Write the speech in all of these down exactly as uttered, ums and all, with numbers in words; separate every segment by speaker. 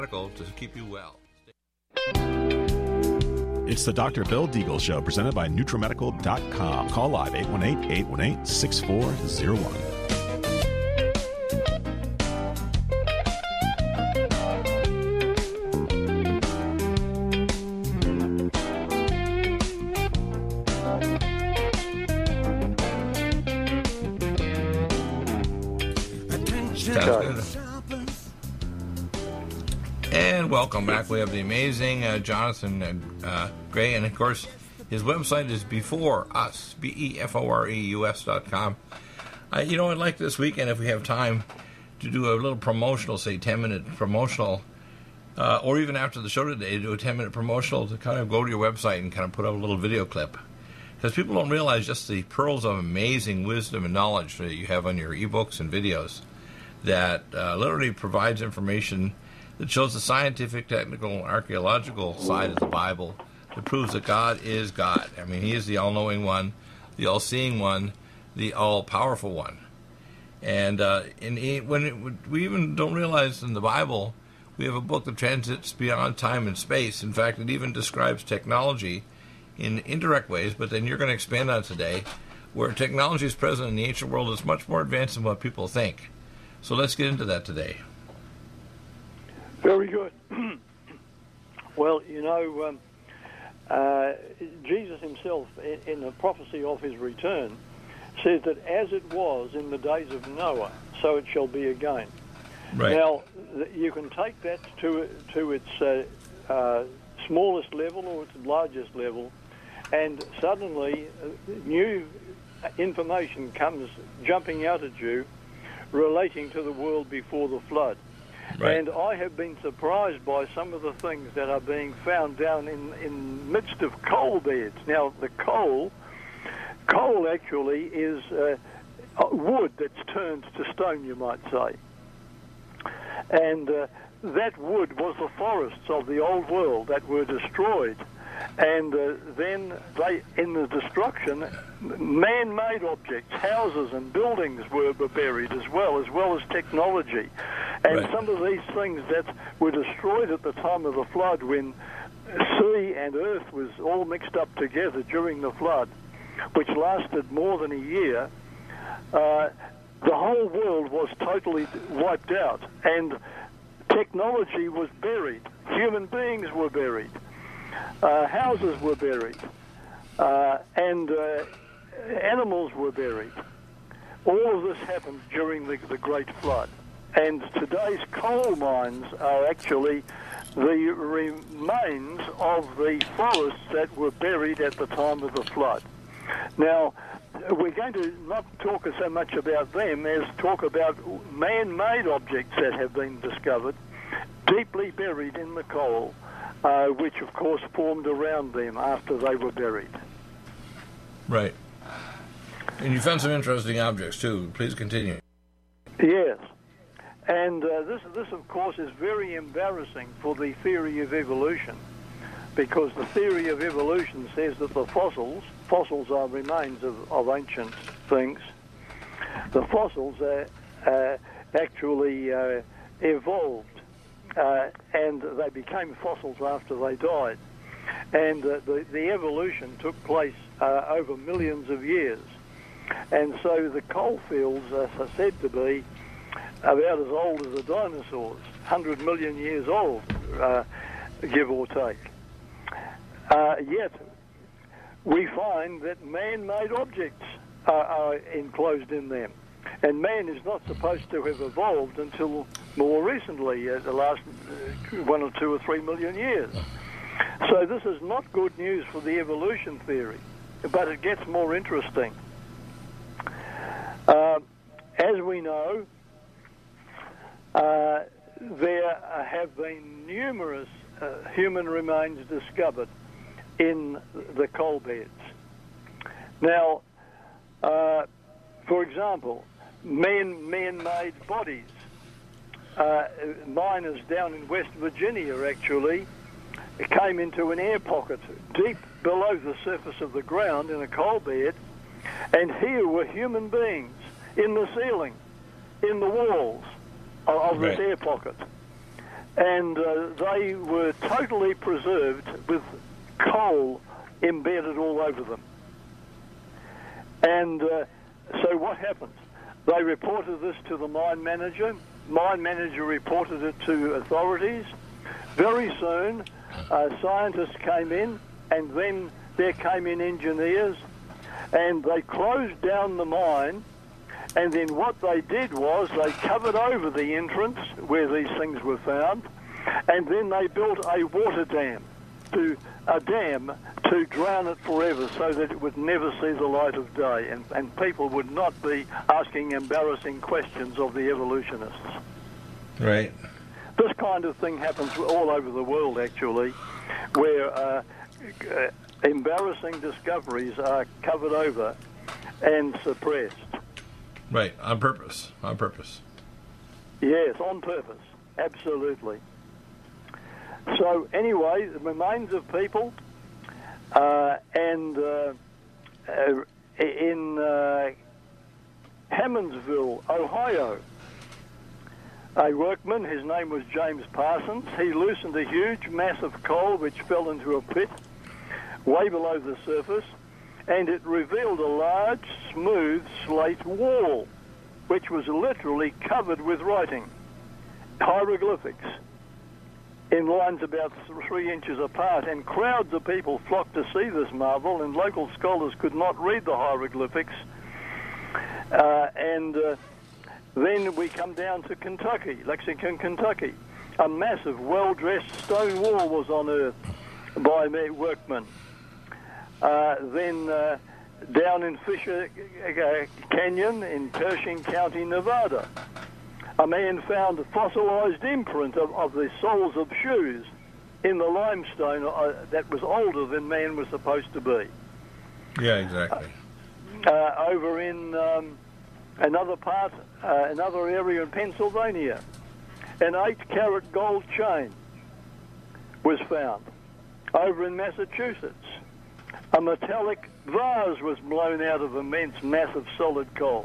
Speaker 1: to keep you well.
Speaker 2: It's the Doctor Bill Deagle Show, presented by NutriMedical dot com. Call live eight one eight, eight one eight, six four zero one.
Speaker 1: And welcome back. We have the amazing uh, Jonathan uh, uh, Gray, and of course, his website is Before Us, B E F O R E U S dot com. Uh, you know, I'd like this weekend, if we have time, to do a little promotional, say ten-minute promotional, uh, or even after the show today, do a ten-minute promotional to kind of go to your website and kind of put up a little video clip. Because people don't realize just the pearls of amazing wisdom and knowledge that you have on your ebooks and videos that uh, literally provides information that shows the scientific, technical, and archaeological side of the Bible that proves that God is God. I mean, He is the all-knowing one, the all-seeing one, the all-powerful one. And uh, in, in, when it, we even don't realize in the Bible, we have a book that transits beyond time and space. In fact, it even describes technology in indirect ways, but then you're going to expand on today, where technology is present in the ancient world is much more advanced than what people think. So let's get into that today.
Speaker 3: Very good. Well, you know, um, uh, Jesus himself, in, in the prophecy of his return, says that as it was in the days of Noah, so it shall be again.
Speaker 1: Right.
Speaker 3: Now, you can take that to to its uh, uh, smallest level or its largest level, and suddenly uh, new information comes jumping out at you relating to the world before the flood. Right. And I have been surprised by some of the things that are being found down in in the midst of coal beds. Now, the coal, coal actually is uh, wood that's turned to stone, you might say. And uh, that wood was the forests of the old world that were destroyed. And uh, then they, in the destruction, man-made objects, houses and buildings were buried as well, as well as technology. And right. Some of these things that were destroyed at the time of the flood, when sea and earth was all mixed up together during the flood, which lasted more than a year, uh, the whole world was totally wiped out. And technology was buried. Human beings were buried. Uh, houses were buried, uh, and uh, animals were buried. All of this happened during the, the Great Flood. And today's coal mines are actually the remains of the forests that were buried at the time of the flood. Now, we're going to not talk so much about them as talk about man-made objects that have been discovered, deeply buried in the coal, Uh, which, of course, formed around them after they were buried.
Speaker 1: Right. And you found some interesting objects, too. Please continue.
Speaker 3: Yes. And uh, this, this, of course, is very embarrassing for the theory of evolution, because the theory of evolution says that the fossils, fossils are remains of, of ancient things, the fossils are, uh, actually uh, evolved. Uh, and they became fossils after they died. And uh, the, the evolution took place uh, over millions of years. And so the coal fields are said to be about as old as the dinosaurs, one hundred million years old, uh, give or take. Uh, yet, we find that man-made objects are, are enclosed in them. And man is not supposed to have evolved until more recently, uh, the last uh, one or two or three million years. So this is not good news for the evolution theory, but it gets more interesting. Uh, as we know, uh, there have been numerous uh, human remains discovered in the coal beds. Now, uh, for example, man, man-made bodies. Uh, miners down in West Virginia actually came into an air pocket deep below the surface of the ground in a coal bed, and here were human beings in the ceiling, in the walls of, of this
Speaker 1: right.
Speaker 3: air pocket. and uh, they were totally preserved with coal embedded all over them. And uh, so what happened? They reported this to the mine manager. Mine manager reported it to authorities. Very soon, uh, scientists came in, and then there came in engineers, and they closed down the mine. And then what they did was they covered over the entrance where these things were found, and then they built a water dam, to a dam to drown it forever so that it would never see the light of day, and, and people would not be asking embarrassing questions of the evolutionists.
Speaker 1: Right.
Speaker 3: This kind of thing happens all over the world, actually, where uh, uh, embarrassing discoveries are covered over and suppressed.
Speaker 1: Right, on purpose, on purpose.
Speaker 3: Yes, on purpose, absolutely. So anyway, the remains of people, uh, and uh, uh, in uh, Hammondsville, Ohio, a workman, his name was James Parsons, he loosened a huge mass of coal which fell into a pit way below the surface, and it revealed a large, smooth slate wall, which was literally covered with writing, hieroglyphics, in lines about three inches apart, and crowds of people flocked to see this marvel, and local scholars could not read the hieroglyphics. Uh, and uh, then we come down to Kentucky, Lexington, Kentucky. A massive, well-dressed stone wall was unearthed by workmen. Uh, then uh, down in Fisher uh, Canyon in Pershing County, Nevada, a man found a fossilized imprint of, of the soles of shoes in the limestone uh, that was older than man was supposed to be.
Speaker 1: Yeah, exactly.
Speaker 3: Uh, over in um, another part, uh, another area in Pennsylvania, an eight-carat gold chain was found. Over in Massachusetts, a metallic vase was blown out of immense, massive solid coal.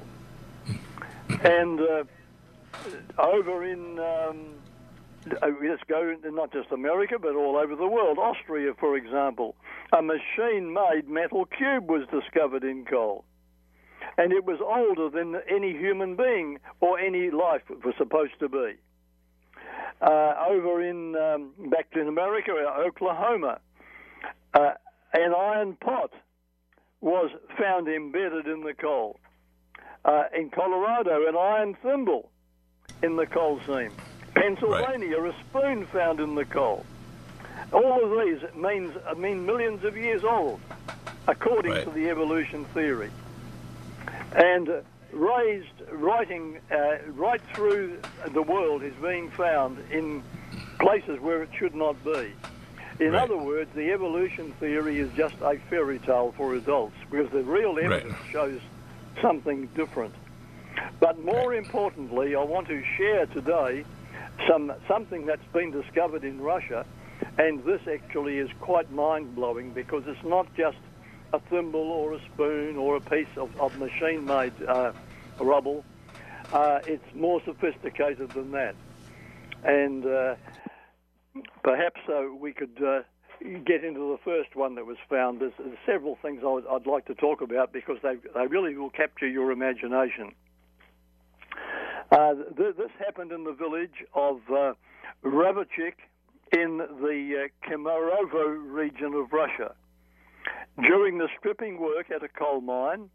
Speaker 3: And uh, over in, um, let's go into not just America, but all over the world, Austria, for example, a machine-made metal cube was discovered in coal. And it was older than any human being or any life was supposed to be. Uh, over in, um, back in America, Oklahoma, uh, an iron pot was found embedded in the coal. Uh, in Colorado, an iron thimble in the coal seam. Pennsylvania, right. A spoon found in the coal. All of these means I mean millions of years old, according right. to the evolution theory. And uh, raised writing uh, right through the world is being found in places where it should not be. In right. other words, the evolution theory is just a fairy tale for adults, because the real evidence right. shows something different. But more right. importantly, I want to share today some something that's been discovered in Russia, and this actually is quite mind-blowing, because it's not just a thimble or a spoon or a piece of, of machine-made uh, rubble. Uh, it's more sophisticated than that. And uh, perhaps uh, we could uh, get into the first one that was found. There's, there's several things I would, I'd like to talk about, because they, they really will capture your imagination. Uh, th- this happened in the village of uh, Ravachik in the uh, Kemerovo region of Russia. During the stripping work at a coal mine,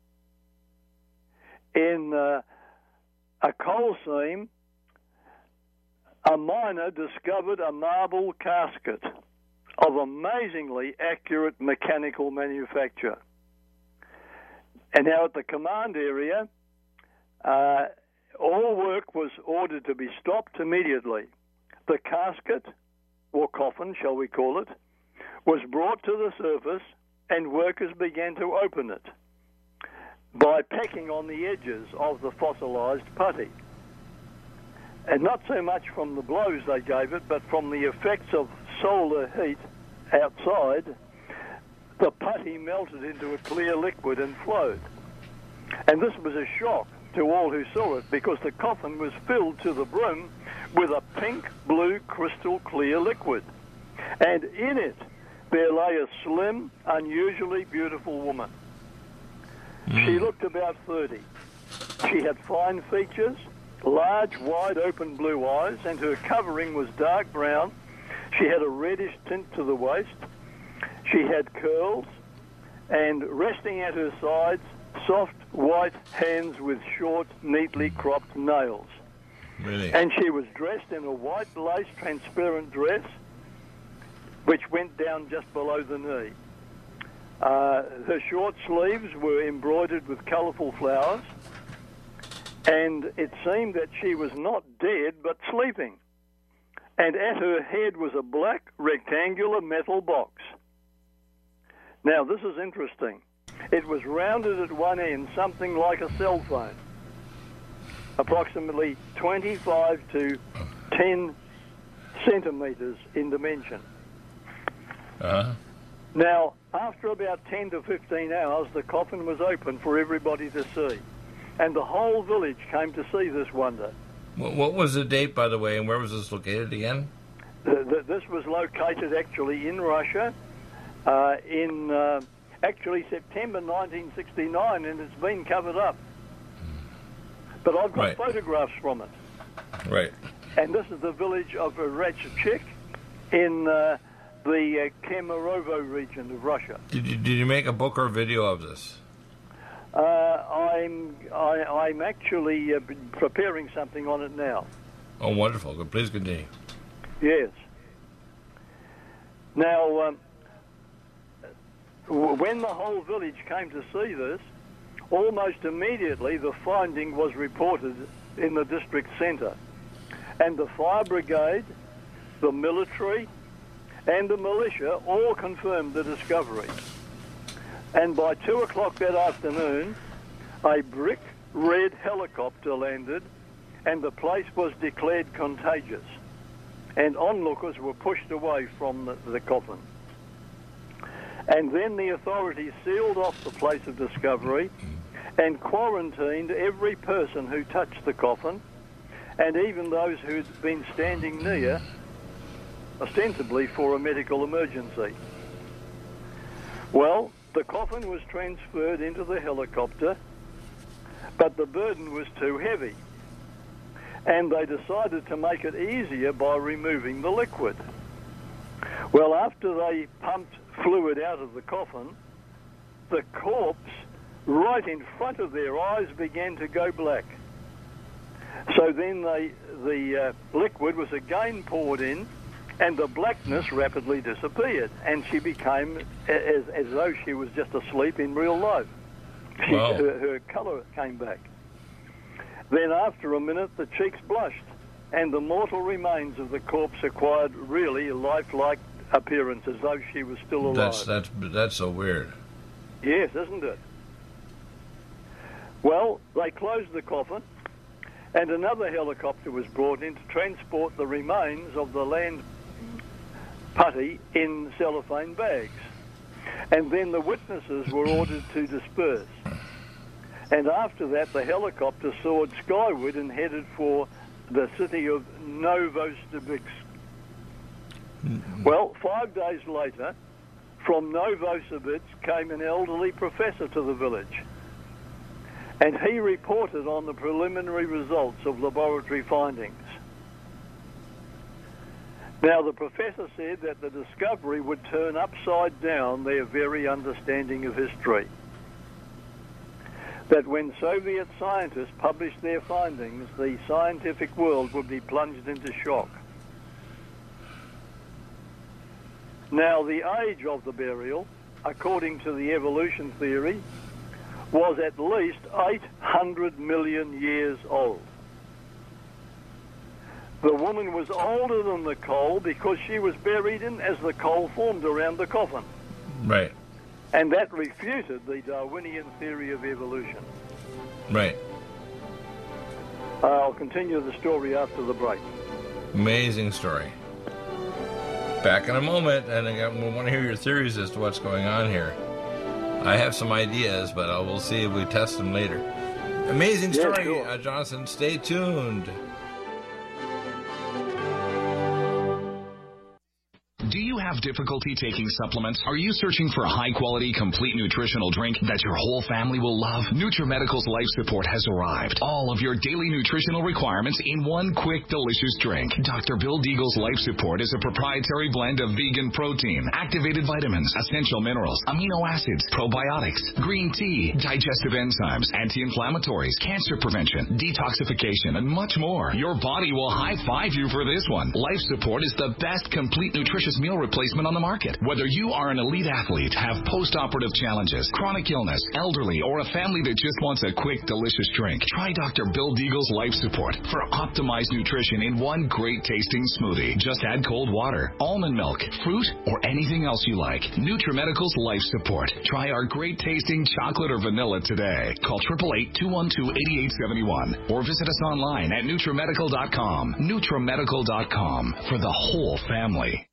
Speaker 3: in uh, a coal seam, a miner discovered a marble casket of amazingly accurate mechanical manufacture. And now at the command area, uh, all work was ordered to be stopped immediately. The casket, or coffin, shall we call it, was brought to the surface, and workers began to open it by pecking on the edges of the fossilized putty. And not so much from the blows they gave it, but from the effects of solar heat outside, the putty melted into a clear liquid and flowed. And this was a shock to all who saw it, because the coffin was filled to the brim with a pink blue crystal clear liquid. And in it, there lay a slim, unusually beautiful woman. Mm. She looked about thirty. She had fine features, large, wide-open blue eyes, and her covering was dark brown. She had a reddish tint to the waist. She had curls, and resting at her sides, soft white hands with short, neatly cropped nails.
Speaker 1: Really?
Speaker 3: And she was dressed in a white lace transparent dress, which went down just below the knee. Uh, her short sleeves were embroidered with colourful flowers, and it seemed that she was not dead but sleeping. And at her head was a black rectangular metal box. Now, this is interesting. It was rounded at one end, something like a cell phone, approximately twenty-five to ten centimetres in dimension.
Speaker 1: Uh-huh.
Speaker 3: Now, after about ten to fifteen hours, the coffin was open for everybody to see, and the whole village came to see this wonder.
Speaker 1: What was the date, by the way, and where was this located again?
Speaker 3: The, the, this was located actually in Russia, uh, in uh, actually September nineteen sixty-nine, and it's been covered up. But I've got
Speaker 1: right.
Speaker 3: photographs from it.
Speaker 1: Right.
Speaker 3: And this is the village of Ratchachik in uh, the uh, Kemerovo region of Russia.
Speaker 1: Did you, did you make a book or video of this?
Speaker 3: Uh, I'm I, I'm actually uh, preparing something on it now.
Speaker 1: Oh, wonderful. Good. Please continue.
Speaker 3: Yes. Now, um, when the whole village came to see this, almost immediately the finding was reported in the district centre. And the fire brigade, the military, and the militia all confirmed the discovery. And by two o'clock that afternoon, a brick red helicopter landed, and the place was declared contagious. And onlookers were pushed away from the, the coffin. And then the authorities sealed off the place of discovery and quarantined every person who touched the coffin, and even those who'd been standing near, ostensibly for a medical emergency. Well, the coffin was transferred into the helicopter, but the burden was too heavy, and they decided to make it easier by removing the liquid. Well, after they pumped fluid out of the coffin, the corpse, right in front of their eyes, began to go black. So then they, the uh, liquid was again poured in, and the blackness rapidly disappeared, and she became as, as though she was just asleep in real life. She,
Speaker 1: wow.
Speaker 3: her, her colour came back. Then after a minute, the cheeks blushed, and the mortal remains of the corpse acquired really lifelike appearance, as though she was still alive.
Speaker 1: That's, that's, that's so weird.
Speaker 3: Yes, isn't it? Well, they closed the coffin, and another helicopter was brought in to transport the remains of the land putty in cellophane bags. And then the witnesses were ordered to disperse. And after that, the helicopter soared skyward and headed for the city of Novosibirsk. Mm-hmm. Well, five days later, from Novosibirsk came an elderly professor to the village. And he reported on the preliminary results of laboratory findings. Now, the professor said that the discovery would turn upside down their very understanding of history. That when Soviet scientists published their findings, the scientific world would be plunged into shock. Now, the age of the burial, according to the evolution theory, was at least eight hundred million years old. The woman was older than the coal because she was buried in as the coal formed around the coffin.
Speaker 1: Right.
Speaker 3: And that refuted the Darwinian theory of evolution.
Speaker 1: Right.
Speaker 3: Uh, I'll continue the story after the break.
Speaker 1: Amazing story. Back in a moment, and I want to hear your theories as to what's going on here. I have some ideas, but I will see if we test them later. Amazing story,
Speaker 3: yeah, sure.
Speaker 1: uh, Jonathan. Stay tuned.
Speaker 4: Do you have difficulty taking supplements? Are you searching for a high-quality, complete nutritional drink that your whole family will love? NutriMedical's Life Support has arrived. All of your daily nutritional requirements in one quick, delicious drink. Doctor Bill Deagle's Life Support is a proprietary blend of vegan protein, activated vitamins, essential minerals, amino acids, probiotics, green tea, digestive enzymes, anti-inflammatories, cancer prevention, detoxification, and much more. Your body will high-five you for this one. Life Support is the best complete nutritious meal replacement on the market. Whether you are an elite athlete, have post-operative challenges, chronic illness, elderly, or a family that just wants a quick, delicious drink, try Doctor Bill Deagle's Life Support for optimized nutrition in one great-tasting smoothie. Just add cold water, almond milk, fruit, or anything else you like. NutriMedical's Life Support. Try our great-tasting chocolate or vanilla today. Call eight eight eight, two one two, eight eight seven one or visit us online at NutriMedical dot com. NutriMedical dot com for the whole family.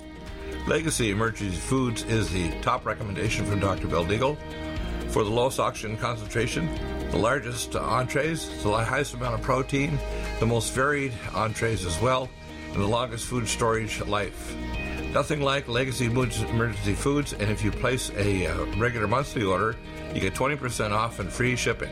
Speaker 1: Legacy Emergency Foods is the top recommendation from Doctor Bill Deagle for the lowest oxygen concentration, the largest entrees, the highest amount of protein, the most varied entrees as well, and the longest food storage life. Nothing like Legacy Emergency Foods, and if you place a uh, regular monthly order, you get twenty percent off and free shipping.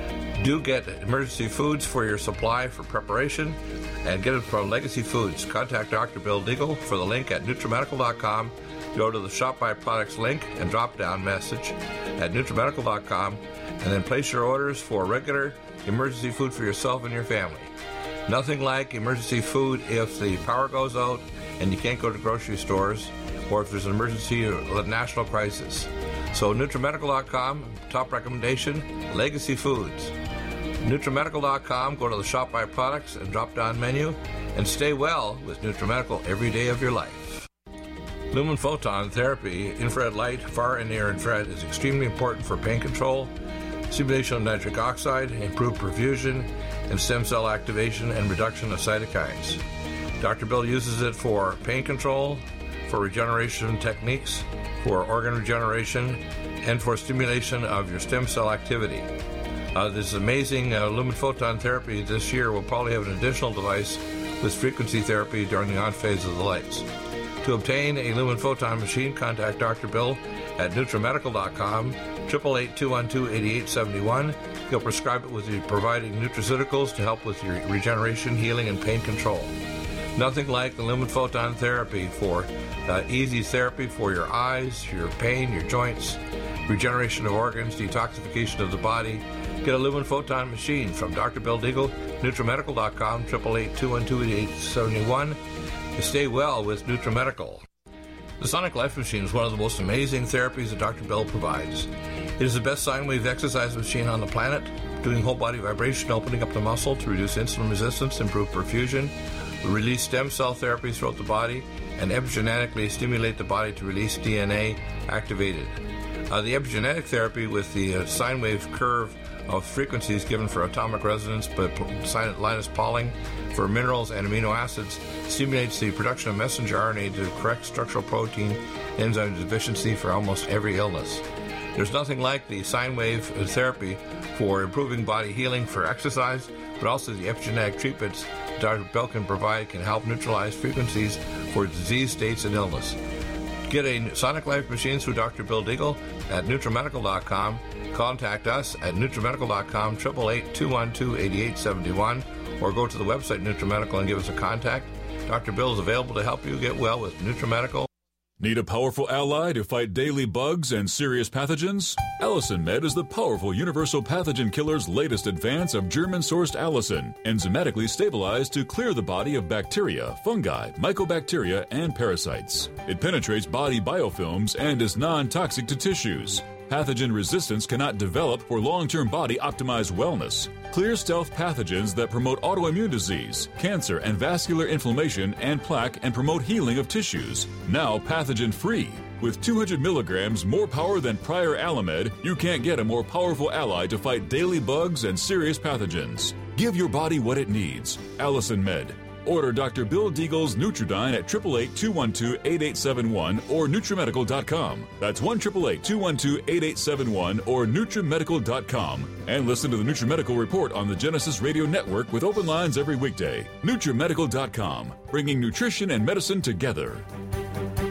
Speaker 1: Do get Emergency Foods for your supply for preparation, and get it from Legacy Foods. Contact Doctor Bill Deagle for the link at NutriMedical dot com. Go to the Shop My Products link and drop-down message at NutriMedical dot com, and then place your orders for regular emergency food for yourself and your family. Nothing like emergency food if the power goes out and you can't go to grocery stores, or if there's an emergency or a national crisis. So NutriMedical dot com, top recommendation, Legacy Foods. NutriMedical dot com, go to the Shop My Products and drop-down menu, and stay well with NutriMedical every day of your life. Lumen Photon Therapy, infrared light, far and near infrared, is extremely important for pain control, stimulation of nitric oxide, improved perfusion, and stem cell activation and reduction of cytokines. Doctor Bill uses it for pain control, for regeneration techniques, for organ regeneration, and for stimulation of your stem cell activity. Uh, this amazing uh, Lumen Photon Therapy this year will probably have an additional device with frequency therapy during the on phase of the lights. To obtain a Lumen Photon machine, contact Doctor Bill at NutriMedical dot com, eight eight eight, two one two, eight eight seven one. He'll prescribe it with the providing nutraceuticals to help with your regeneration, healing, and pain control. Nothing like the Lumen Photon Therapy for uh, easy therapy for your eyes, your pain, your joints, regeneration of organs, detoxification of the body. Get a Lumen Photon machine from Doctor Bill Deagle, NutriMedical dot com, eight eight eight, two one two, eight eight seven one. To stay well with NutriMedical. The Sonic Life Machine is one of the most amazing therapies that Doctor Bill provides. It is the best sine wave exercise machine on the planet, doing whole body vibration, opening up the muscle to reduce insulin resistance, improve perfusion, release stem cell therapies throughout the body, and epigenetically stimulate the body to release D N A activated. Uh, the epigenetic therapy with the uh, sine wave curve of frequencies given for atomic resonance by Linus Pauling for minerals and amino acids stimulates the production of messenger R N A to correct structural protein enzyme deficiency for almost every illness. There's nothing like the sine wave therapy for improving body healing for exercise, but also the epigenetic treatments Doctor Bill can provide can help neutralize frequencies for disease states and illness. Get a Sonic Life machine through Doctor Bill Deagle at NutriMedical dot com. Contact us at NutriMedical dot com, eight eight eight, two one two, eight eight seven one, or go to the website NutriMedical and give us a contact. Doctor Bill is available to help you get well with NutriMedical.
Speaker 5: Need a powerful ally to fight daily bugs and serious pathogens? Allicin Med is the powerful universal pathogen killer's latest advance of German-sourced allicin, enzymatically stabilized to clear the body of bacteria, fungi, mycobacteria, and parasites. It penetrates body biofilms and is non-toxic to tissues. Pathogen resistance cannot develop for long-term body-optimized wellness. Clear stealth pathogens that promote autoimmune disease, cancer and vascular inflammation and plaque and promote healing of tissues. Now pathogen-free. With two hundred milligrams more power than prior Alamed, you can't get a more powerful ally to fight daily bugs and serious pathogens. Give your body what it needs. Allicin Med. Order Doctor Bill Deagle's Nutridyne at eight eight eight, two one two, eight eight seven one or NutriMedical dot com. That's one eight eight eight, two one two, eight eight seven one or NutriMedical dot com. And listen to the NutriMedical Report on the Genesis Radio Network with open lines every weekday. NutriMedical dot com, bringing nutrition and medicine together.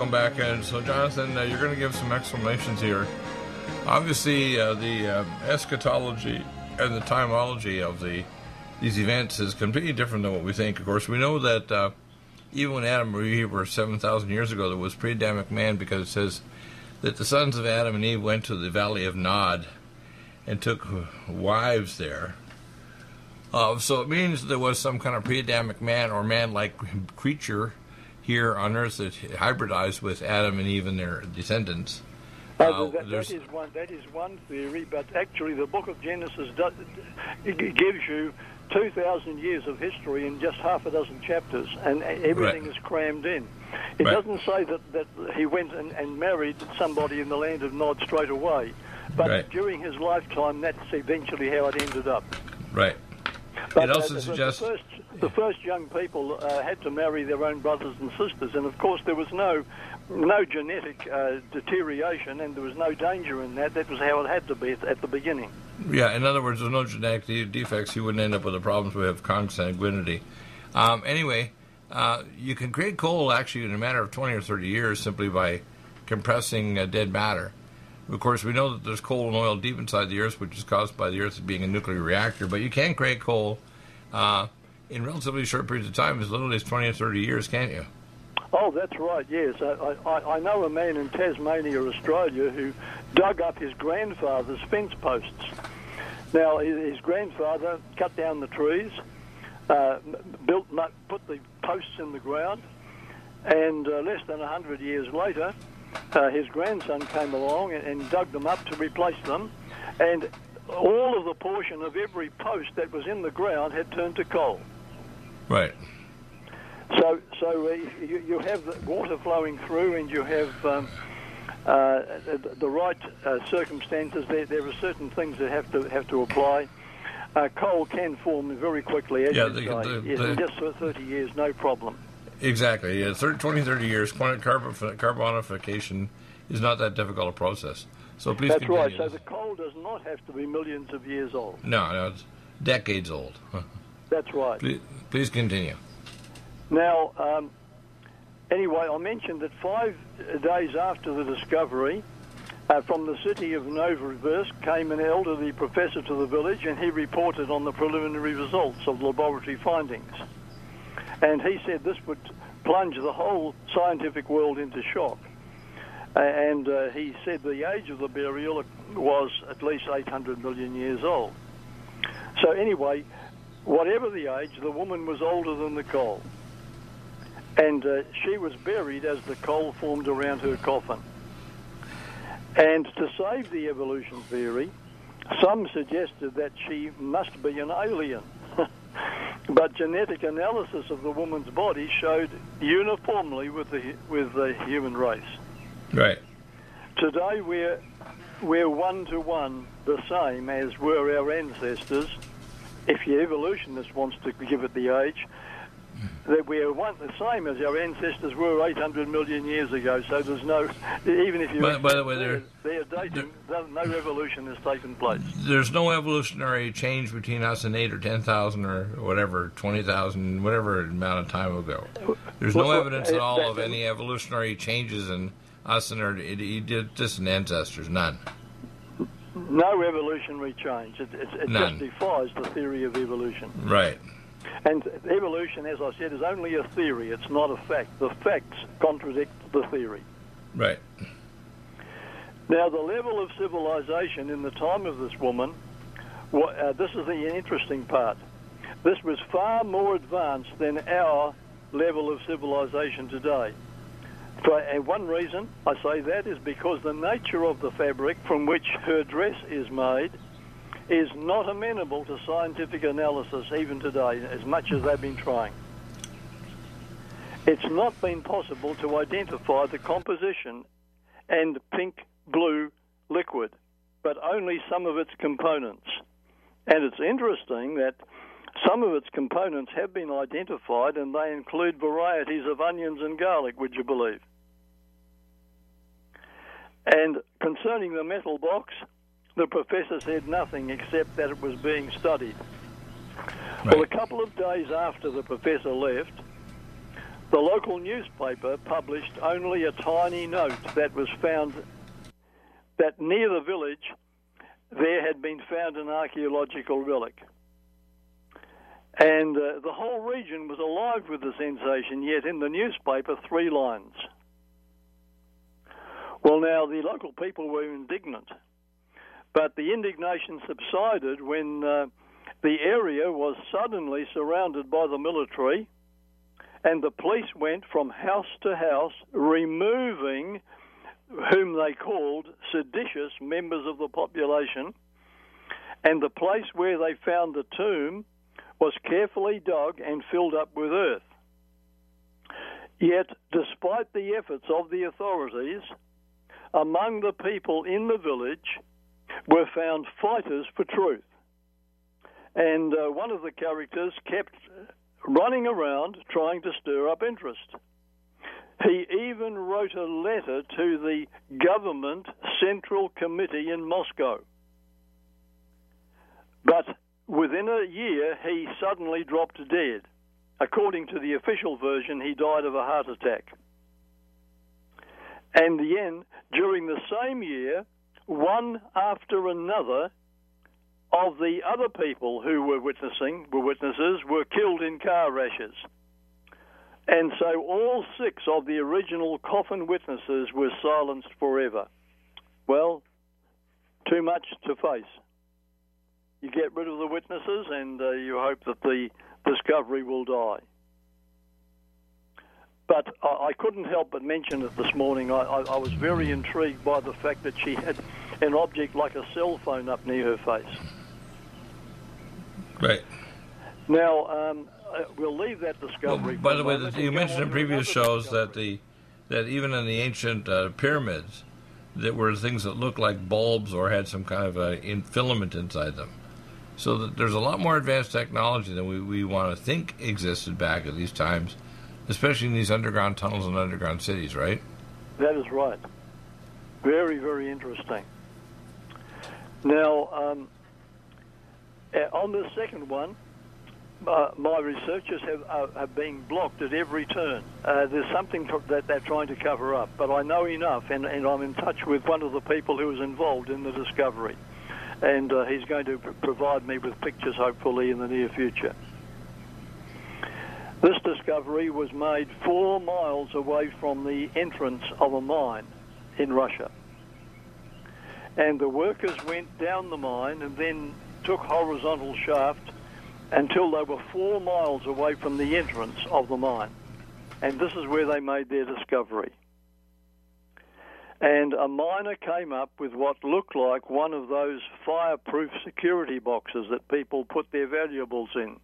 Speaker 1: welcome back. And so, Jonathan, uh, you're going to give some explanations here. Obviously, uh, the uh, eschatology and the timology of the these events is completely different than what we think. Of course, we know that uh, even when Adam and Eve were seven thousand years ago, there was pre-Adamic man, because it says that the sons of Adam and Eve went to the valley of Nod and took wives there. Uh, so it means there was some kind of pre-Adamic man or man-like creature here on Earth that hybridized with Adam and Eve and their descendants.
Speaker 3: Uh,
Speaker 1: Uh,
Speaker 3: that, that is one. That is one theory, but actually, the Book of Genesis does, it gives you two thousand years of history in just half a dozen chapters, and everything
Speaker 1: right.
Speaker 3: is crammed in. It
Speaker 1: right.
Speaker 3: doesn't say that, that he went and, and married somebody in the land of Nod straight away, but
Speaker 1: right.
Speaker 3: during his lifetime, that's eventually how it ended up.
Speaker 1: Right.
Speaker 3: But,
Speaker 1: it also
Speaker 3: uh, the,
Speaker 1: suggests
Speaker 3: the first, the first young people uh, had to marry their own brothers and sisters, and of course there was no no genetic uh, deterioration, and there was no danger in that. That was how it had to be at, at the beginning.
Speaker 1: Yeah, in other words, there's no genetic de- defects. You wouldn't end up with the problems we have consanguinity. Um, anyway, uh, you can create coal actually in a matter of twenty or thirty years simply by compressing uh, dead matter. Of course, we know that there's coal and oil deep inside the Earth, which is caused by the Earth being a nuclear reactor, but you can create coal uh, in relatively short periods of time, as little as twenty or thirty years, can't you?
Speaker 3: Oh, that's right, yes. I, I, I know a man in Tasmania, Australia, who dug up his grandfather's fence posts. Now, his grandfather cut down the trees, uh, built, put the posts in the ground, and uh, less than one hundred years later, uh, his grandson came along and, and dug them up to replace them, and all of the portion of every post that was in the ground had turned to coal.
Speaker 1: Right.
Speaker 3: So, so uh, you, you have the water flowing through, and you have um, uh, the right uh, circumstances. There, there are certain things that have to have to apply. Uh, coal can form very quickly, as
Speaker 1: yeah,
Speaker 3: you
Speaker 1: the,
Speaker 3: say.
Speaker 1: the,
Speaker 3: Yes,
Speaker 1: the,
Speaker 3: in just for thirty years, no problem.
Speaker 1: Exactly. Yeah, thirty, twenty, thirty years. Carbon, carbonification is not that difficult a process. So please
Speaker 3: That's
Speaker 1: continue.
Speaker 3: right. So the coal does not have to be millions of years old.
Speaker 1: No, no, it's decades old.
Speaker 3: That's right.
Speaker 1: Please, please continue.
Speaker 3: Now, um, anyway, I mentioned that five days after the discovery, uh, from the city of Novosibirsk came an elderly professor to the village, and he reported on the preliminary results of laboratory findings. And he said this would plunge the whole scientific world into shock. Uh, and uh, he said the age of the burial was at least eight hundred million years old. So anyway, whatever the age, the woman was older than the coal. And uh, she was buried as the coal formed around her coffin. And to save the evolution theory, some suggested that she must be an alien. But genetic analysis of the woman's body showed uniformly with the with the human race.
Speaker 1: Right.
Speaker 3: Today we're we're one to one the same as were our ancestors. If the evolutionist wants to give it the age, that we are one the same as our ancestors were eight hundred million years ago. So there's no, even if you
Speaker 1: by, by the way,
Speaker 3: their,
Speaker 1: there,
Speaker 3: their dating, no evolution has taken place.
Speaker 1: There's no evolutionary change between us and eight or ten thousand or whatever, twenty thousand, whatever amount of time ago. There's no
Speaker 3: Well,
Speaker 1: evidence at all of
Speaker 3: that-
Speaker 1: any evolutionary changes in us and our distant ancestors. None.
Speaker 3: No evolutionary change. It, it, it
Speaker 1: None.
Speaker 3: just defies the theory of evolution.
Speaker 1: Right.
Speaker 3: And evolution, as I said, is only a theory. It's not a fact. The facts contradict the theory.
Speaker 1: Right.
Speaker 3: Now, the level of civilization in the time of this woman, wa- uh, this is the interesting part. This was far more advanced than our level of civilization today. For, and one reason I say that is because the nature of the fabric from which her dress is made is not amenable to scientific analysis even today, as much as they've been trying. It's not been possible to identify the composition and pink-blue liquid, but only some of its components. And it's interesting that some of its components have been identified, and they include varieties of onions and garlic, would you believe? And concerning the metal box, the professor said nothing except that it was being studied.
Speaker 1: Right.
Speaker 3: Well, a couple of days after the professor left, the local newspaper published only a tiny note that was found that near the village there had been found an archaeological relic. And uh, the whole region was alive with the sensation, yet in the newspaper, three lines. Well, now, the local people were indignant, but the indignation subsided when uh, the area was suddenly surrounded by the military, and the police went from house to house, removing whom they called seditious members of the population, and the place where they found the tomb was carefully dug and filled up with earth. Yet, despite the efforts of the authorities, among the people in the village were found fighters for truth. And uh, one of the characters kept running around trying to stir up interest. He even wrote a letter to the government Central Committee in Moscow. But within a year, he suddenly dropped dead. According to the official version, he died of a heart attack. And then, during the same year, one after another of the other people who were witnessing, were witnesses, were killed in car rashes. And so all six of the original coffin witnesses were silenced forever. Well, too much to face. You get rid of the witnesses and uh, you hope that the discovery will die. But I, I couldn't help but mention it this morning. I, I, I was very intrigued by the fact that she had an object like a cell phone up near her face.
Speaker 1: Right.
Speaker 3: Now, um, we'll leave that discovery.
Speaker 1: Well, by the way, the, you mentioned in previous shows that the that even in the ancient uh, pyramids, there were things that looked like bulbs or had some kind of a in filament inside them. So that there's a lot more advanced technology than we, we want to think existed back at these times, especially in these underground tunnels and underground cities, right?
Speaker 3: That is right. Very, very interesting. Now, um, on the second one, uh, my researchers have, uh, have been blocked at every turn. Uh, there's something that they're trying to cover up, but I know enough, and, and I'm in touch with one of the people who was involved in the discovery. And uh, he's going to provide me with pictures, hopefully, in the near future. This discovery was made four miles away from the entrance of a mine in Russia. And the workers went down the mine and then took horizontal shaft until they were four miles away from the entrance of the mine. And this is where they made their discovery. And a miner came up with what looked like one of those fireproof security boxes that people put their valuables in.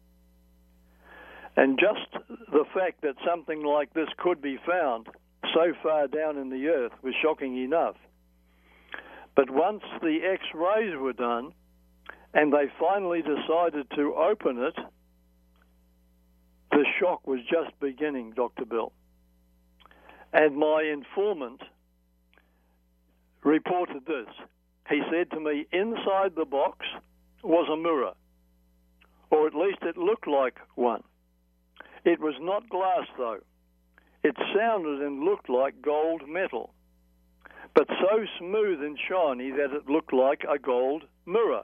Speaker 3: And just the fact that something like this could be found so far down in the earth was shocking enough. But once the X-rays were done and they finally decided to open it, the shock was just beginning, Doctor Bill. And my informant reported this. He said to me, inside the box was a mirror, or at least it looked like one. It was not glass, though. It sounded and looked like gold metal, but so smooth and shiny that it looked like a gold mirror.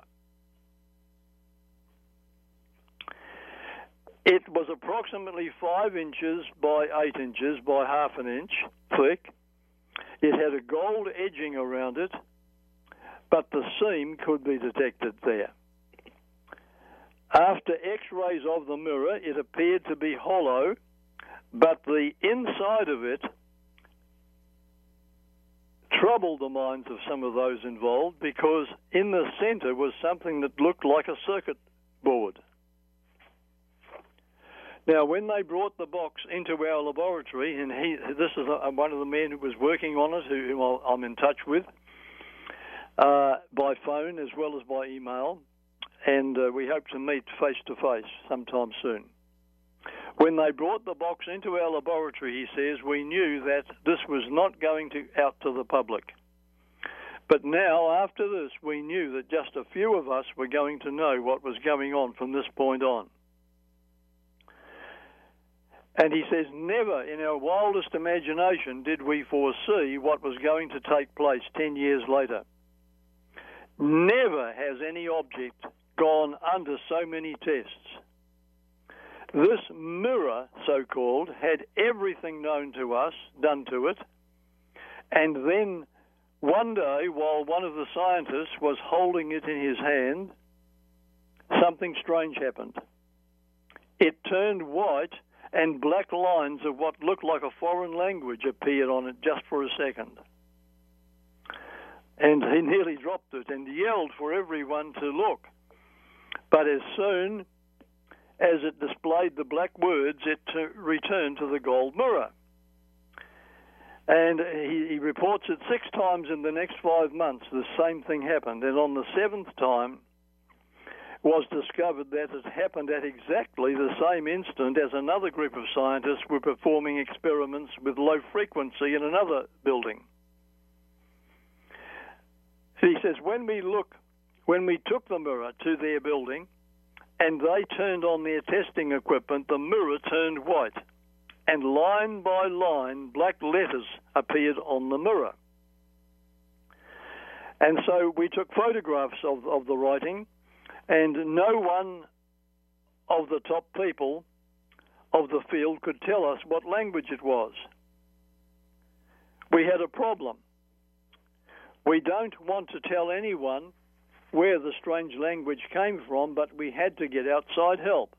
Speaker 3: It was approximately five inches by eight inches by half an inch thick. It had a gold edging around it, but the seam could be detected there. After X-rays of the mirror, it appeared to be hollow, but the inside of it troubled the minds of some of those involved because in the center was something that looked like a circuit board. Now, when they brought the box into our laboratory, and he, this is a, one of the men who was working on it, who, who I'm in touch with, uh, by phone as well as by email, and uh, we hope to meet face-to-face sometime soon. When they brought the box into our laboratory, he says, we knew that this was not going to out to the public. But now, after this, we knew that just a few of us were going to know what was going on from this point on. And he says, never in our wildest imagination did we foresee what was going to take place ten years later. Never has any object gone under so many tests. This mirror, so-called, had everything known to us done to it, and then one day, while one of the scientists was holding it in his hand, something strange happened. It turned white, and black lines of what looked like a foreign language appeared on it just for a second. And he nearly dropped it and yelled for everyone to look. But as soon as it displayed the black words, it t- returned to the gold mirror. And he, he reports it six times in the next five months, the same thing happened. And on the seventh time, was discovered that it happened at exactly the same instant as another group of scientists were performing experiments with low frequency in another building. He says, when we look, when we took the mirror to their building and they turned on their testing equipment, the mirror turned white, and line by line, black letters appeared on the mirror. And so we took photographs of, of the writing, and no one of the top people of the field could tell us what language it was. We had a problem. We don't want to tell anyone where the strange language came from, but we had to get outside help.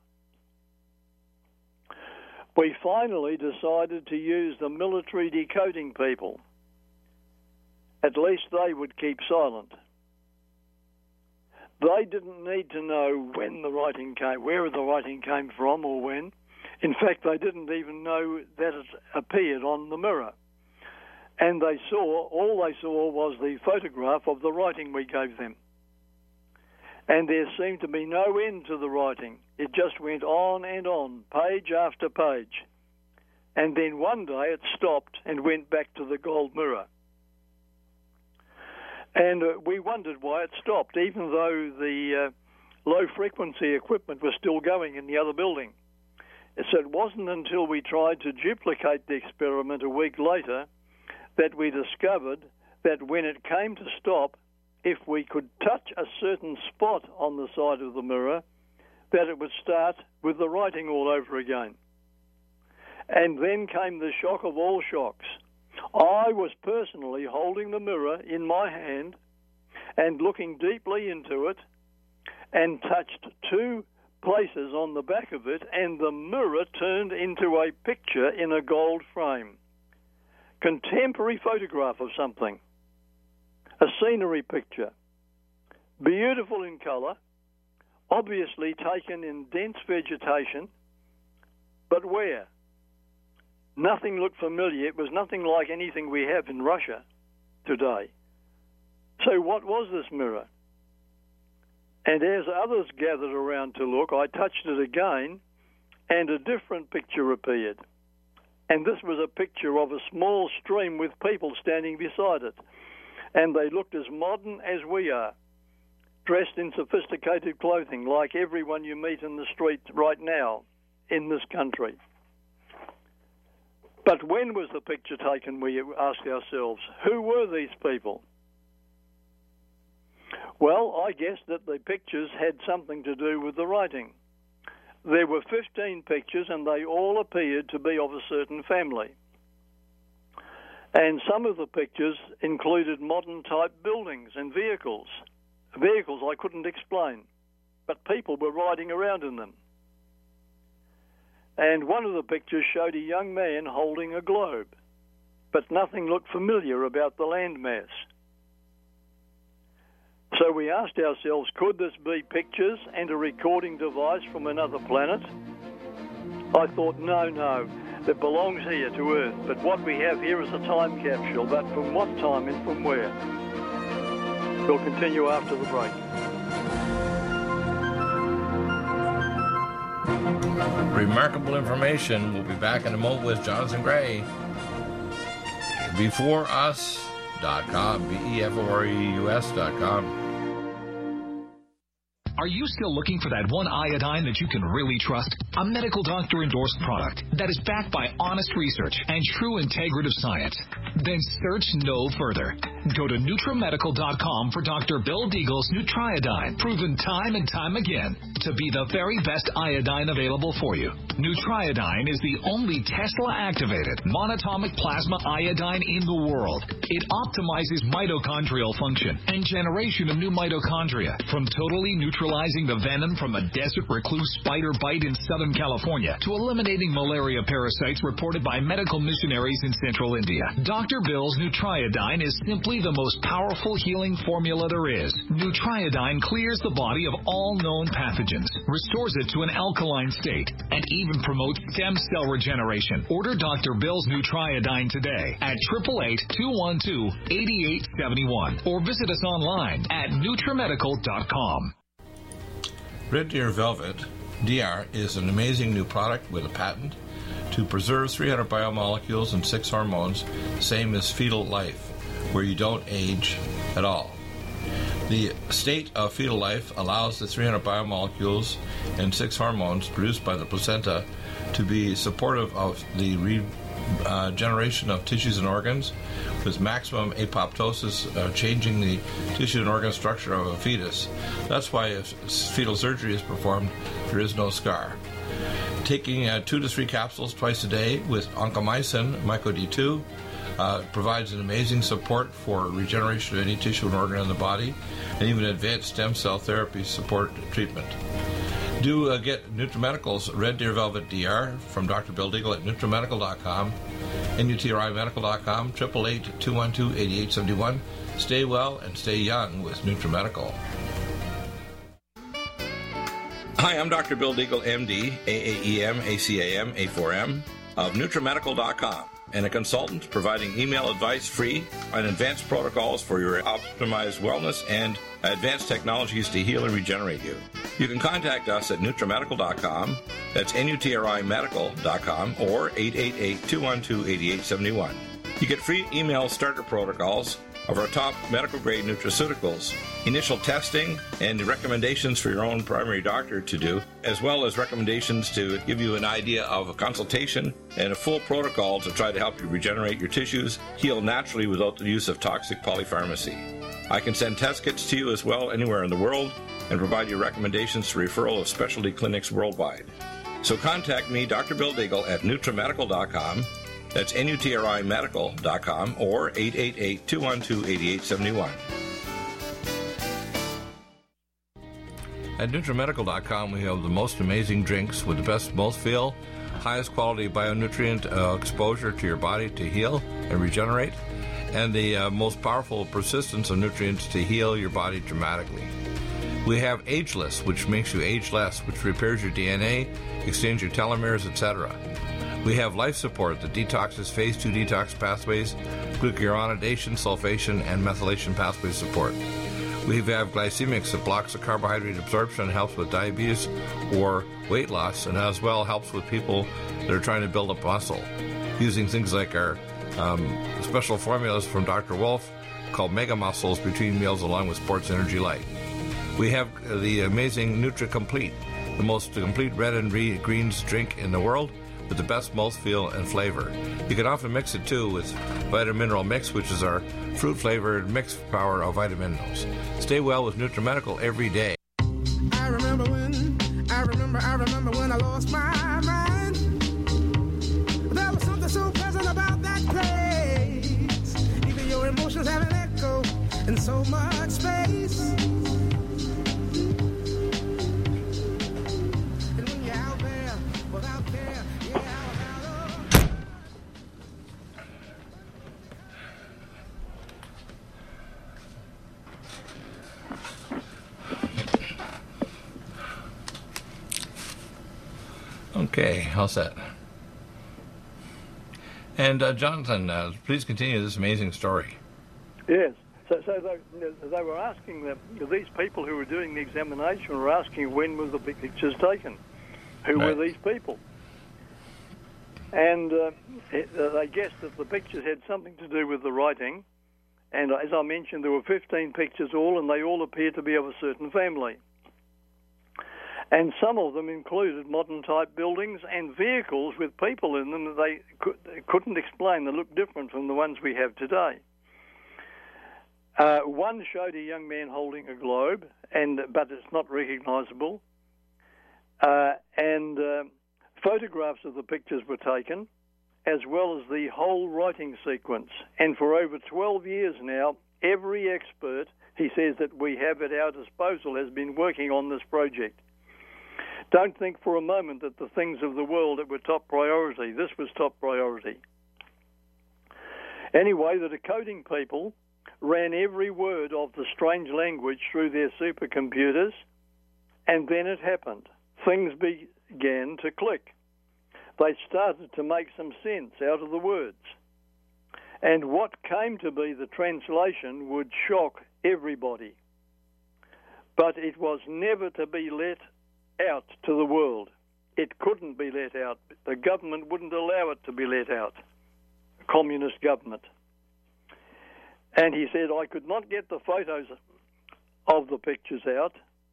Speaker 3: We finally decided to use the military decoding people. At least they would keep silent. They didn't need to know when the writing came, where the writing came from or when. In fact, they didn't even know that it appeared on the mirror. And they saw, all they saw was the photograph of the writing we gave them. And there seemed to be no end to the writing. It just went on and on, page after page. And then one day it stopped and went back to the gold mirror. And uh, we wondered why it stopped, even though the uh, low-frequency equipment was still going in the other building. So it wasn't until we tried to duplicate the experiment a week later that we discovered that when it came to stop, if we could touch a certain spot on the side of the mirror, that it would start with the writing all over again. And then came the shock of all shocks. I was personally holding the mirror in my hand and looking deeply into it and touched two places on the back of it, and the mirror turned into a picture in a gold frame. Contemporary photograph of something. A scenery picture. Beautiful in colour, obviously taken in dense vegetation, but where? Nothing looked familiar. It was nothing like anything we have in Russia today. So what was this mirror? And as others gathered around to look, I touched it again, and a different picture appeared. And this was a picture of a small stream with people standing beside it. And they looked as modern as we are, dressed in sophisticated clothing like everyone you meet in the street right now in this country. But when was the picture taken, we asked ourselves? Who were these people? Well, I guess that the pictures had something to do with the writing. There were fifteen pictures, and they all appeared to be of a certain family. And some of the pictures included modern-type buildings and vehicles. Vehicles I couldn't explain, but people were riding around in them. And one of the pictures showed a young man holding a globe, but nothing looked familiar about the landmass. So we asked ourselves, could this be pictures and a recording device from another planet? I thought, no, no, it belongs here to Earth, but what we have here is a time capsule, but from what time and from where? We'll continue after the break.
Speaker 1: Remarkable information. We'll be back in a moment with Jonathan Gray. Before us dot com, B E F O R E U S dot com.
Speaker 4: Are you still looking for that one iodine that you can really trust? A medical doctor-endorsed product that is backed by honest research and true integrative science? Then search no further. Go to NutriMedical dot com for Doctor Bill Deagle's Nutriodine, proven time and time again to be the very best iodine available for you. Nutriodine is the only Tesla-activated monatomic plasma iodine in the world. It optimizes mitochondrial function and generation of new mitochondria, from totally neutralizing the venom from a desert recluse spider bite in Southern California to eliminating malaria parasites reported by medical missionaries in Central India. Doctor Bill's Nutriodine is simply the most powerful healing formula there is. Nutriodine clears the body of all known pathogens, restores it to an alkaline state, and even promotes stem cell regeneration. Order Doctor Bill's Nutriodine today at eight eight eight, two one two, eight eight seven one or visit us online at NutriMedical dot com.
Speaker 1: Red Deer Velvet D R is an amazing new product with a patent to preserve three hundred biomolecules and six hormones, same as fetal life, where you don't age at all. The state of fetal life allows the three hundred biomolecules and six hormones produced by the placenta to be supportive of the regeneration uh, of tissues and organs, with maximum apoptosis, uh, changing the tissue and organ structure of a fetus. That's why if fetal surgery is performed, there is no scar. Taking uh, two to three capsules twice a day with oncomycin, Myco D two, uh, provides an amazing support for regeneration of any tissue and organ in the body, and even advanced stem cell therapy support treatment. Do uh, get NutriMedical's Red Deer Velvet D R from Doctor Bill Deagle at NutriMedical dot com, N U T R I Medical dot com, eight eight eight, two one two, eight eight seven one. Stay well and stay young with NutriMedical. Hi, I'm Doctor Bill Deagle, M D, A A E M, A C A M, A four M, of NutriMedical dot com, and a consultant providing email advice free on advanced protocols for your optimized wellness and advanced technologies to heal and regenerate you. You can contact us at NutriMedical dot com, that's N U T R I Medical dot com, or eight eight eight, two one two, eight eight seven one. You get free email starter protocols of our top medical-grade nutraceuticals, initial testing, and recommendations for your own primary doctor to do, as well as recommendations to give you an idea of a consultation and a full protocol to try to help you regenerate your tissues, heal naturally without the use of toxic polypharmacy. I can send test kits to you as well anywhere in the world and provide you recommendations to referral of specialty clinics worldwide. So contact me, Doctor Bill Deagle, at NutriMedical dot com. That's N U T R I Medical dot com or eight eight eight, two one two, eight eight seven one. At NutriMedical dot com, we have the most amazing drinks with the best mouthfeel, highest quality bionutrient uh, exposure to your body to heal and regenerate, and the uh, most powerful persistence of nutrients to heal your body dramatically. We have Ageless, which makes you age less, which repairs your D N A, extends your telomeres, et cetera. We have Life Support that detoxes phase two detox pathways, glucuronidation, sulfation, and methylation pathway support. We have Glycemics that blocks the carbohydrate absorption and helps with diabetes or weight loss, and as well helps with people that are trying to build up muscle, using things like our um, special formulas from Doctor Wolf called Mega Muscles between meals along with Sports Energy Light. We have the amazing Nutri-Complete, the most complete red and re- greens drink in the world, with the best mouthfeel and flavor. You can often mix it too with Vitamin Mineral Mix, which is our fruit-flavored mixed power of vitamin minerals. Stay well with NutriMedical every day.
Speaker 6: I remember when, I remember, I remember when I lost my mind. There was something so pleasant about that place. Even your emotions have an echo in so much space. And when you're out there without care,
Speaker 1: Okay, how's that? And uh, Jonathan, uh, please continue this amazing story.
Speaker 3: Yes. So, so they, they were asking them, these people who were doing the examination were asking when were the pictures taken? Who
Speaker 1: Right.
Speaker 3: were these people? And uh, it, uh, they guessed that the pictures had something to do with the writing. And as I mentioned, there were fifteen pictures all, and they all appeared to be of a certain family. And some of them included modern-type buildings and vehicles with people in them that they, could, they couldn't explain. They looked different from the ones we have today. Uh, one showed a young man holding a globe, and but it's not recognisable. Uh, and uh, photographs of the pictures were taken, as well as the whole writing sequence. And for over twelve years now, every expert, he says, that we have at our disposal has been working on this project. Don't think for a moment that the things of the world that were top priority. This was top priority. Anyway, the decoding people ran every word of the strange language through their supercomputers, and then it happened. Things began to click. They started to make some sense out of the words. And what came to be the translation would shock everybody. But it was never to be let out to the world. It couldn't be let out. The government wouldn't allow it to be let out. The communist government. And he said, I could not get the photos of the pictures out,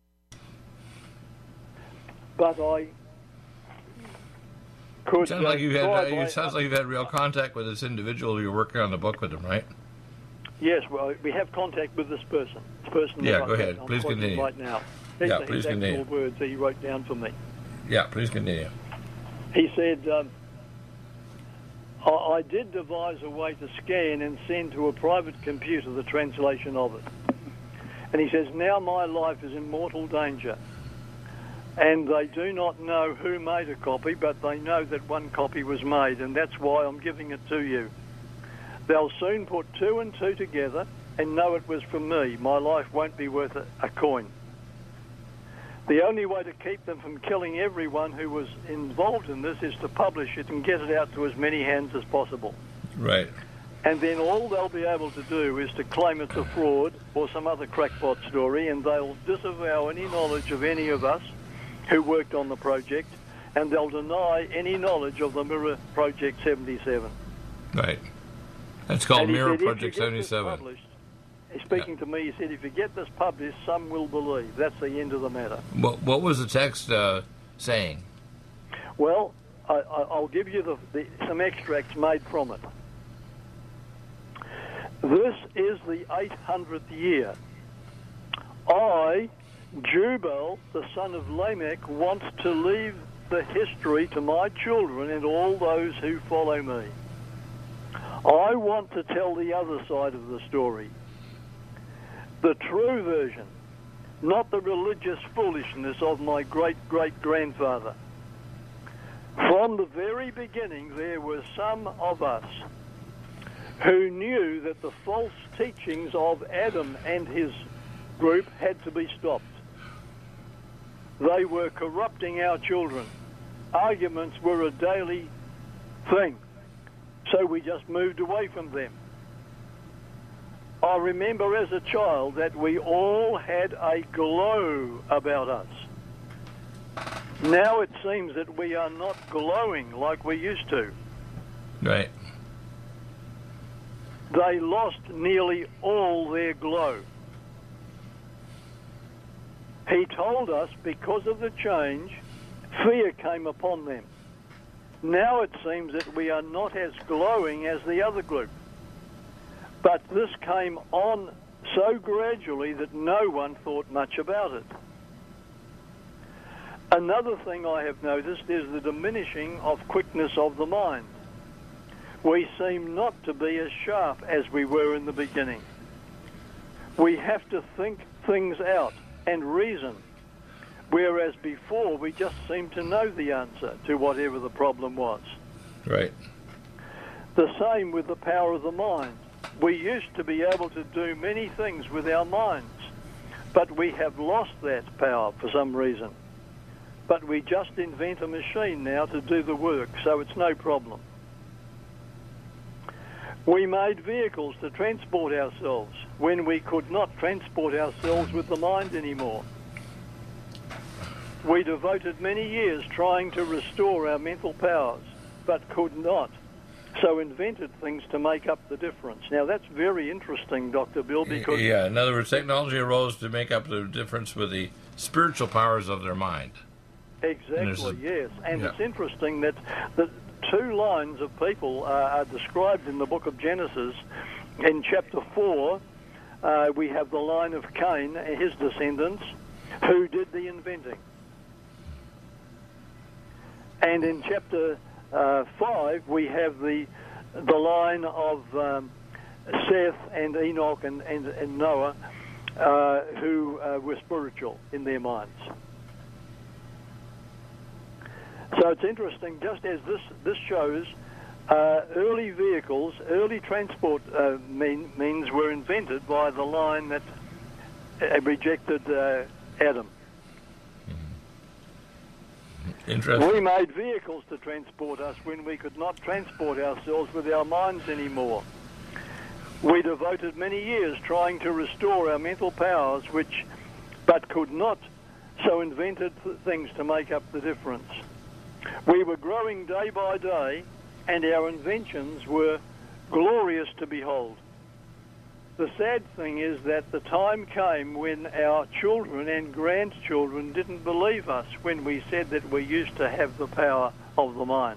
Speaker 3: but I could...
Speaker 1: Sounds like you've had,
Speaker 3: uh,
Speaker 1: it sounds like you've had real contact with this individual. You're working on the book with him, right?
Speaker 3: Yes, well, we have contact with this person. This person
Speaker 1: Yeah,
Speaker 3: that
Speaker 1: go
Speaker 3: I'm-
Speaker 1: ahead.
Speaker 3: I'm
Speaker 1: Please
Speaker 3: quoting
Speaker 1: continue.
Speaker 3: right now. These
Speaker 1: Yeah,
Speaker 3: are
Speaker 1: please
Speaker 3: his
Speaker 1: continue.
Speaker 3: actual words that he wrote down for me.
Speaker 1: Yeah, please continue.
Speaker 3: He said, um, I, I did devise a way to scan and send to a private computer the translation of it. And he says, now my life is in mortal danger. And they do not know who made a copy, but they know that one copy was made, and that's why I'm giving it to you. They'll soon put two and two together and know it was from me. My life won't be worth a, a coin. The only way to keep them from killing everyone who was involved in this is to publish it and get it out to as many hands as possible.
Speaker 1: Right.
Speaker 3: And then all they'll be able to do is to claim it's a fraud or some other crackpot story, and they'll disavow any knowledge of any of us who worked on the project, and they'll deny any knowledge of the Mirror Project seventy-seven.
Speaker 1: Right. That's called
Speaker 3: And he
Speaker 1: Mirror
Speaker 3: said, if you
Speaker 1: Project
Speaker 3: get this
Speaker 1: seventy-seven.
Speaker 3: published, Speaking to me, he said, if you get this published, some will believe. That's the end of the matter.
Speaker 1: What, what was the text uh, saying?
Speaker 3: Well, I, I, I'll give you the, the, some extracts made from it. This is the eight hundredth year. I, Jubal, the son of Lamech, want to leave the history to my children and all those who follow me. I want to tell the other side of the story. The true version, not the religious foolishness of my great-great-grandfather. From the very beginning, there were some of us who knew that the false teachings of Adam and his group had to be stopped. They were corrupting our children. Arguments were a daily thing, so we just moved away from them. I remember as a child that we all had a glow about us. Now it seems that we are not glowing like we used to.
Speaker 1: Right.
Speaker 3: They lost nearly all their glow. He told us because of the change, fear came upon them. Now it seems that we are not as glowing as the other group. But this came on so gradually that no one thought much about it. Another thing I have noticed is the diminishing of quickness of the mind. We seem not to be as sharp as we were in the beginning. We have to think things out and reason, whereas before we just seemed to know the answer to whatever the problem was.
Speaker 1: Right.
Speaker 3: The same with the power of the mind. We used to be able to do many things with our minds, but we have lost that power for some reason. But we just invent a machine now to do the work, so it's no problem. We made vehicles to transport ourselves when we could not transport ourselves with the mind anymore. We devoted many years trying to restore our mental powers, but could not. So invented things to make up the difference. Now, that's very interesting, Doctor Bill, because...
Speaker 1: Yeah, in other words, technology arose to make up the difference with the spiritual powers of their mind.
Speaker 3: Exactly, yes. And
Speaker 1: yeah.
Speaker 3: it's interesting that the two lines of people uh, are described in the book of Genesis. In chapter four, uh, we have the line of Cain and his descendants, who did the inventing. And in chapter uh, five, we have the the line of um, Seth and Enoch and, and, and Noah, uh, who uh, were spiritual in their minds. So it's interesting, just as this, this shows, uh, early vehicles, early transport uh, mean, means were invented by the line that uh, rejected uh, Adam.
Speaker 1: Interesting.
Speaker 3: We made vehicles to transport us when we could not transport ourselves with our minds anymore. We devoted many years trying to restore our mental powers, which, but could not, so invented things to make up the difference. We were growing day by day, and our inventions were glorious to behold. The sad thing is that the time came when our children and grandchildren didn't believe us when we said that we used to have the power of the mind.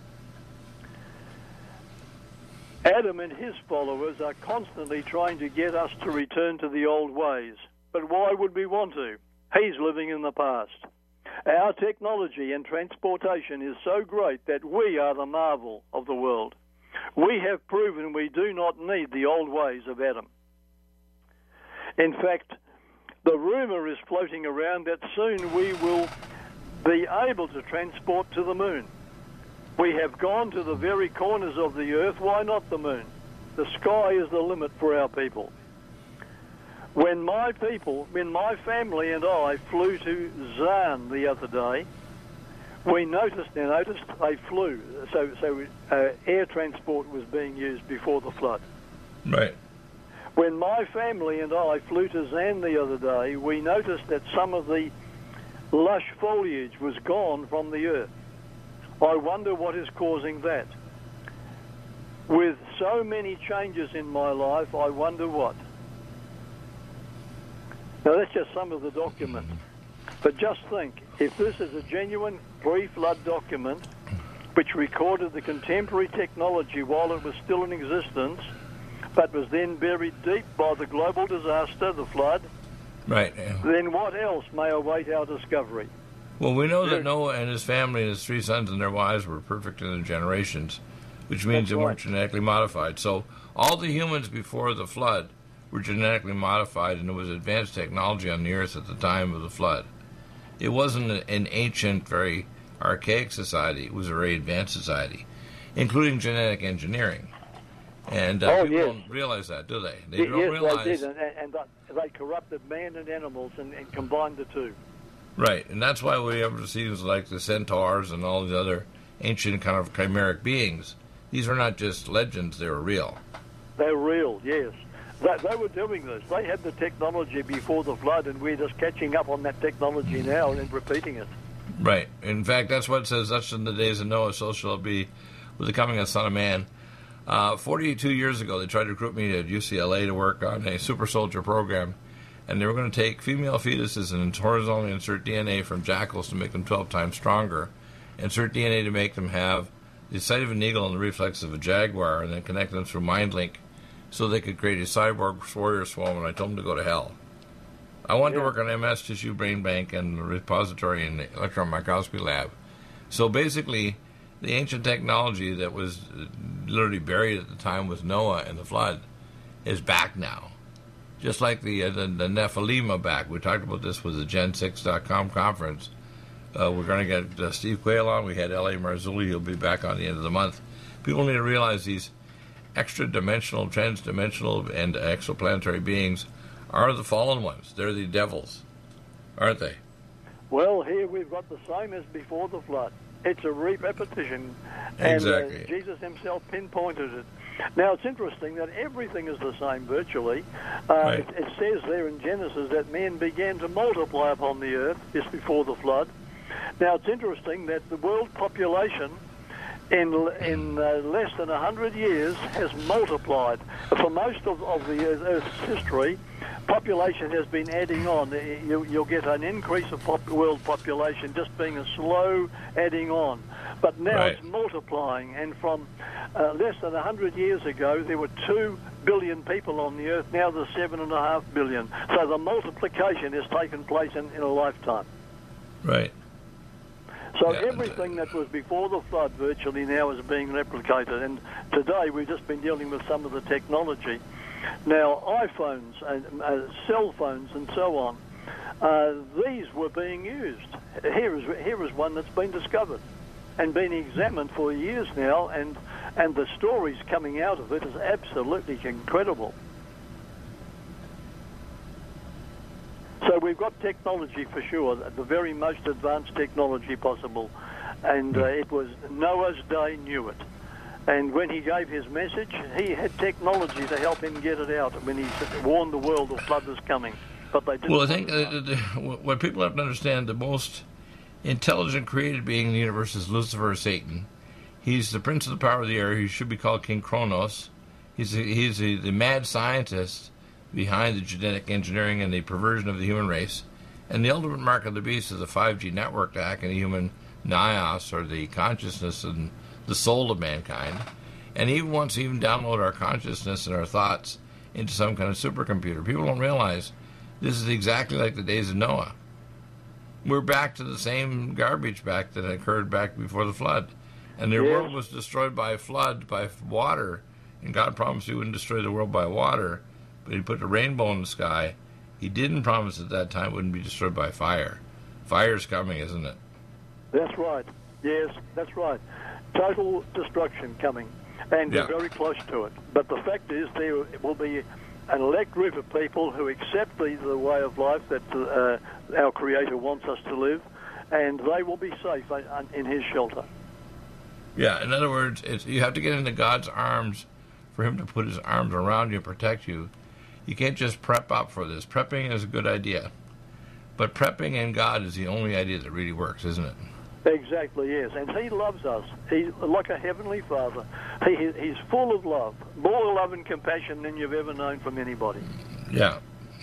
Speaker 3: Adam and his followers are constantly trying to get us to return to the old ways. But why would we want to? He's living in the past. Our technology and transportation is so great that we are the marvel of the world. We have proven we do not need the old ways of Adam. In fact, the rumor is floating around that soon we will be able to transport to the moon. We have gone to the very corners of the earth. Why not the moon? The sky is the limit for our people. When my people, when my family and I flew to Zan the other day, we noticed, and noticed they flew. So, so uh, air transport was being used before the flood.
Speaker 1: Right.
Speaker 3: When my family and I flew to Zan the other day, we noticed that some of the lush foliage was gone from the earth. I wonder what is causing that. With so many changes in my life, I wonder what. Now, that's just some of the document. But just think, if this is a genuine pre-flood document which recorded the contemporary technology while it was still in existence, but was then buried deep by the global disaster, the flood,
Speaker 1: right, yeah.
Speaker 3: Then what else may await our discovery?
Speaker 1: Well, we know that Noah and his family and his three sons and their wives were perfect in their generations, which means
Speaker 3: That's
Speaker 1: they
Speaker 3: right.
Speaker 1: weren't genetically modified. So all the humans before the flood were genetically modified, and there was advanced technology on the earth at the time of the flood. It wasn't an ancient, very archaic society. It was a very advanced society, including genetic engineering. And uh,
Speaker 3: Oh,
Speaker 1: people
Speaker 3: yes.
Speaker 1: don't realize that, do they? They
Speaker 3: Yes,
Speaker 1: don't realize.
Speaker 3: they did, and, and they corrupted man and animals and, and combined the two.
Speaker 1: Right, and that's why we ever see things like the centaurs and all the other ancient kind of chimeric beings. These are not just legends, they were real.
Speaker 3: They're real, yes. They, they were doing this. They had the technology before the flood, and we're just catching up on that technology now and repeating it.
Speaker 1: Right. In fact, that's what it says, that's in the days of Noah, so shall it be with the coming of the Son of Man. Uh, forty-two years ago, they tried to recruit me at U C L A to work on a super soldier program, and they were going to take female fetuses and horizontally insert D N A from jackals to make them twelve times stronger, insert D N A to make them have the sight of an eagle and the reflex of a jaguar, and then connect them through MindLink so they could create a cyborg warrior swarm, and I told them to go to hell. I wanted
Speaker 3: Yeah.
Speaker 1: to work on M S Tissue Brain Bank and the repository in the electron microscopy lab. So basically, the ancient technology that was literally buried at the time with Noah and the flood is back now. Just like the uh, the, the Nephilim are back. We talked about this with the Gen six dot com conference. Uh, we're going to get uh, Steve Quayle on. We had L A Marzulli. He'll be back on the end of the month. People need to realize these extra-dimensional, trans-dimensional, and exoplanetary beings are the fallen ones. They're the devils, aren't they?
Speaker 3: Well, here we've got the same as before the flood. It's a repetition, and
Speaker 1: Exactly.
Speaker 3: uh, Jesus himself pinpointed it. Now, it's interesting that everything is the same virtually. Uh,
Speaker 1: Right.
Speaker 3: it, it says there in Genesis that men began to multiply upon the earth just before the flood. Now, it's interesting that the world population in in uh, less than one hundred years has multiplied. For most of, of the Earth's history, population has been adding on. You, you'll get an increase of pop, world population just being a slow adding on. But now
Speaker 1: Right.
Speaker 3: it's multiplying, and from uh, less than one hundred years ago, there were two billion people on the earth. Now there's seven point five billion. So the multiplication has taken place in, in a lifetime.
Speaker 1: Right.
Speaker 3: So
Speaker 1: Yeah.
Speaker 3: everything that was before the flood virtually now is being replicated. And today we've just been dealing with some of the technology. Now, iPhones and uh, cell phones and so on, uh, these were being used. Here is here is one that's been discovered and been examined for years now, and, and the stories coming out of it is absolutely incredible. So we've got technology for sure, the very most advanced technology possible. And uh, it was Noah's day knew it. And when he gave his message, he had technology to help him get it out when he warned the world the flood was coming. But they didn't.
Speaker 1: Well, I think uh, the, what people have to understand, the most intelligent created being in the universe is Lucifer, Satan. He's the prince of the power of the air. He should be called King Kronos. He's a, he's a, the mad scientist behind the genetic engineering and the perversion of the human race. And the ultimate mark of the beast is the five G network to hack in the human naos, or the consciousness and the soul of mankind. And he wants to even download our consciousness and our thoughts into some kind of supercomputer. People don't realize this is exactly like the days of Noah. We're back to the same garbage back that occurred back before the flood. And their
Speaker 3: Yes.
Speaker 1: world was destroyed by flood, by water. And God promised he wouldn't destroy the world by water, but he put a rainbow in the sky. He didn't promise at that time it wouldn't be destroyed by fire. Fire's coming, isn't it?
Speaker 3: That's right. Yes, that's right. Total destruction coming, and
Speaker 1: Yeah.
Speaker 3: we're very close to it. But the fact is, there will be an elect group of people who accept the, the way of life that uh, our Creator wants us to live, and they will be safe in His shelter.
Speaker 1: Yeah, in other words, it's, you have to get into God's arms for him to put his arms around you and protect you. You can't just prep up for this. Prepping is a good idea. But prepping in God is the only idea that really works, isn't it?
Speaker 3: Exactly, yes. And He loves us. He's like a Heavenly Father. He, He's full of love, more love and compassion than you've ever known from anybody.
Speaker 1: Yeah.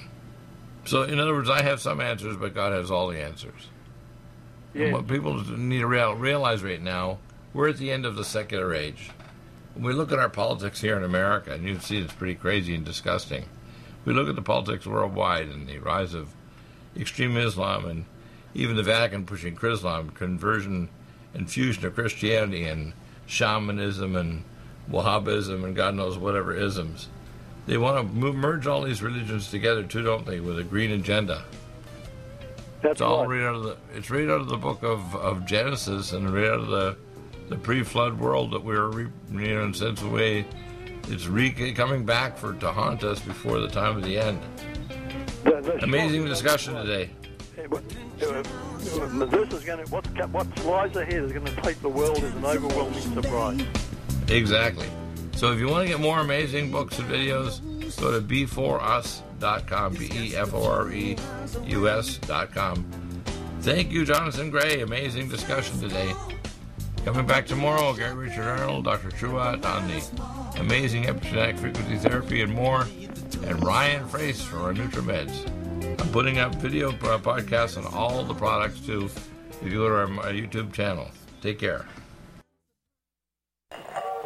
Speaker 1: So, in other words, I have some answers, but God has all the answers.
Speaker 3: Yes.
Speaker 1: And what people need to real, realize right now, we're at the end of the secular age. When we look at our politics here in America, and you see it's pretty crazy and disgusting. We look at the politics worldwide and the rise of extreme Islam and even the Vatican pushing Chrislam, conversion and fusion of Christianity and shamanism and Wahhabism and God knows whatever isms. They want to move, merge all these religions together too, don't they, with a green agenda.
Speaker 3: That's
Speaker 1: It's all
Speaker 3: right.
Speaker 1: right out of the. It's right out of the book of, of Genesis and right out of the the pre-flood world that we're, re, you know, in a sense of way, it's re, coming back for to haunt us before the time of the end.
Speaker 3: The- the
Speaker 1: Amazing
Speaker 3: shock-
Speaker 1: discussion today.
Speaker 3: Uh, This is going to what what lies ahead is going to take the world as an overwhelming surprise.
Speaker 1: Exactly. So if you want to get more amazing books and videos, go to B four us dot com, B E F O R E U S dot com. Thank you, Jonathan Gray. Amazing discussion today. Coming back tomorrow, Gary Richard Arnold, Doctor Truatt on the amazing epigenetic frequency therapy and more, and Ryan Frace for our NutriMeds. I'm putting up video podcasts on all the products too if you go to our, our YouTube channel. Take care.